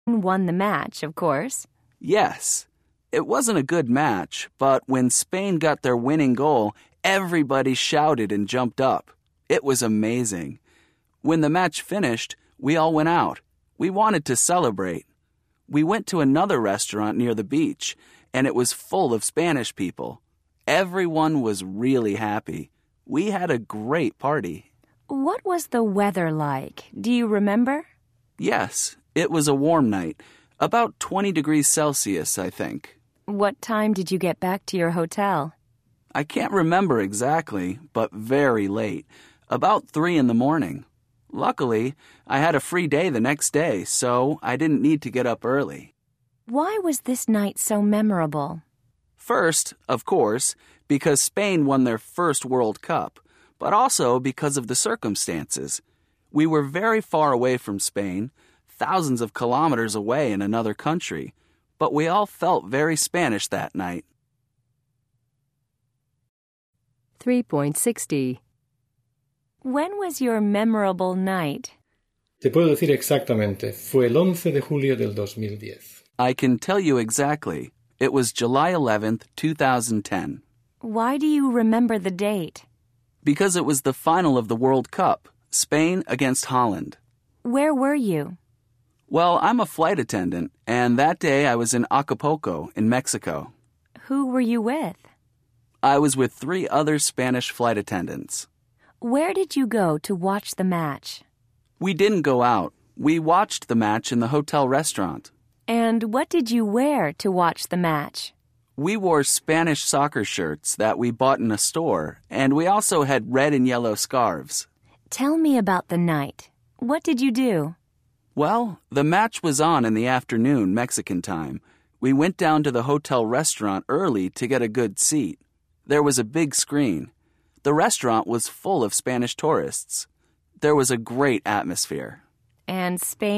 Won the match, of course. Yes. It wasn't a good match, but when Spain got their winning goal, everybody shouted and jumped up. It was amazing. When the match finished, we all went out. We wanted to celebrate. We went to another restaurant near the beach, and it was full of Spanish people. Everyone was really happy. We had a great party. What was the weather like? Do you remember? Yes, it was a warm night. About 20 degrees Celsius, I think. What time did you get back to your hotel? I can't remember exactly, but very late. About 3 in the morning. Luckily, I had a free day the next day, so I didn't need to get up early. Why was this night so memorable? First, of course, because Spain won their first World Cup, but also because of the circumstances. We were very far away from Spain, thousands of kilometers away in another country, but we all felt very Spanish that night. 3.60. When was your memorable night? Te puedo decir exactamente. Fue el 11 de julio del 2010. I can tell you exactly. It was July 11th, 2010. Why do you remember the date? Because it was the final of the World Cup, Spain against Holland. Where were you? Well, I'm a flight attendant, and that day I was in Acapulco, in Mexico. Who were you with? I was with 3 other Spanish flight attendants. Where did you go to watch the match? We didn't go out. We watched the match in the hotel restaurant. And what did you wear to watch the match? We wore Spanish soccer shirts that we bought in a store, and we also had red and yellow scarves. Tell me about the night. What did you do? Well, the match was on in the afternoon, Mexican time. We went down to the hotel restaurant early to get a good seat. There was a big screen. The restaurant was full of Spanish tourists. There was a great atmosphere. And Spain